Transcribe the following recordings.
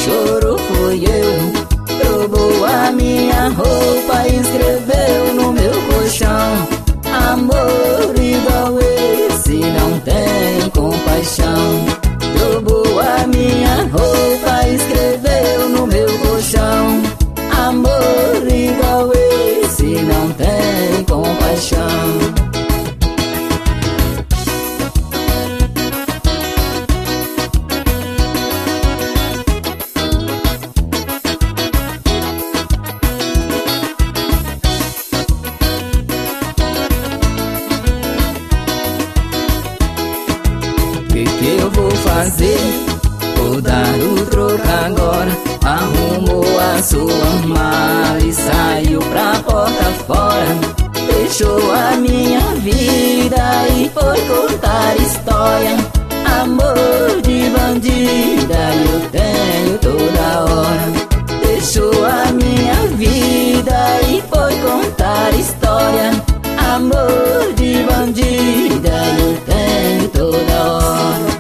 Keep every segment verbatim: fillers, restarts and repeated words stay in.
choro fui eu. Roubou a minha roupa e escreveu no meu colchão: amor igual esse não tem compaixão. Roubou a minha roupa e escreveu no meu colchão: amor igual esse não tem compaixão. Que que eu vou fazer? Vou dar o troco agora. Arrumou a sua mala e saiu pra porta fora. Deixou a minha vida e foi contar história. Amor de bandida eu tenho toda hora. Deixou a minha vida e foi contar história. Amor de bandida eu tenho toda hora.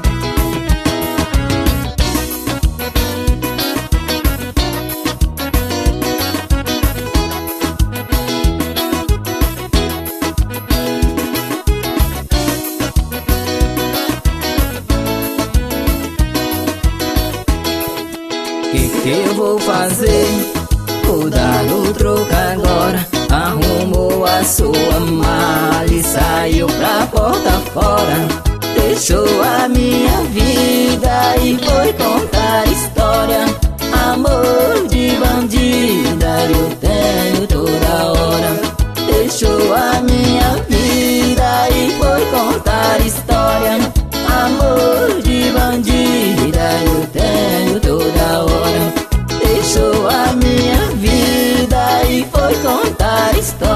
Que que eu vou fazer? Vou dar o troco agora. Arrumou a sua mala e saiu pra porta fora. Deixou a minha vida e foi contar história. Amor de bandida eu tenho toda hora. Deixou a minha vida e foi contar história. Amor de bandida eu tenho toda hora. Deixou a minha vida e foi contar história.